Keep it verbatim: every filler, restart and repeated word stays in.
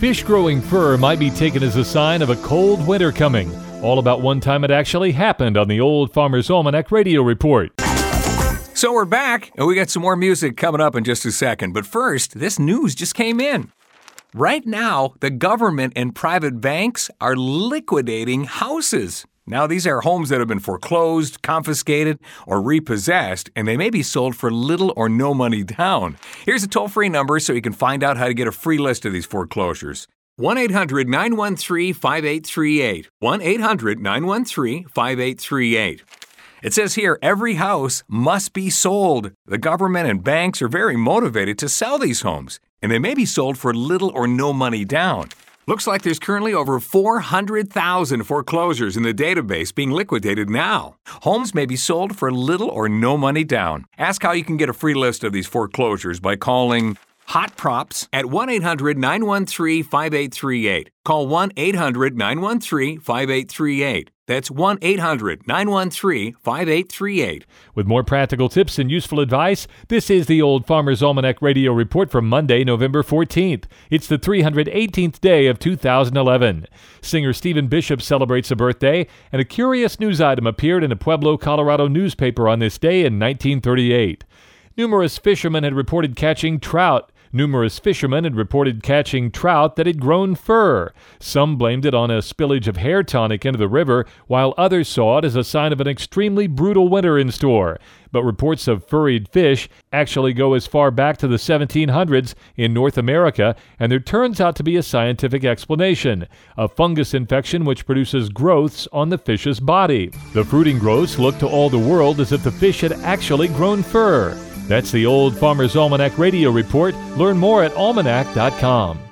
Fish growing fur might be taken as a sign of a cold winter coming. All about one time it actually happened on the Old Farmer's Almanac Radio Report. So we're back, and we got some more music coming up in just a second. But first, this news just came in. Right now, the government and private banks are liquidating houses. Now, these are homes that have been foreclosed, confiscated, or repossessed, and they may be sold for little or no money down. Here's a toll-free number so you can find out how to get a free list of these foreclosures. one eight hundred nine one three five eight three eight. one eight hundred nine one three five eight three eight. It says here, every house must be sold. The government and banks are very motivated to sell these homes, and they may be sold for little or no money down. Looks like there's currently over four hundred thousand foreclosures in the database being liquidated now. Homes may be sold for little or no money down. Ask how you can get a free list of these foreclosures by calling Hot Props at one eight hundred nine one three five eight three eight. Call one eight hundred nine one three five eight three eight. That's one eight hundred nine one three five eight three eight. With more practical tips and useful advice, this is the Old Farmer's Almanac Radio Report for Monday, November fourteenth. It's the three hundred eighteenth day of two thousand eleven. Singer Stephen Bishop celebrates a birthday, and a curious news item appeared in a Pueblo, Colorado newspaper on this day in nineteen thirty-eight. Numerous fishermen had reported catching trout. Numerous fishermen had reported catching trout that had grown fur. Some blamed it on a spillage of hair tonic into the river, while others saw it as a sign of an extremely brutal winter in store. But reports of furried fish actually go as far back to the seventeen hundreds in North America, and there turns out to be a scientific explanation: a fungus infection which produces growths on the fish's body. The fruiting growths look to all the world as if the fish had actually grown fur. That's the Old Farmer's Almanac Radio Report. Learn more at almanac dot com.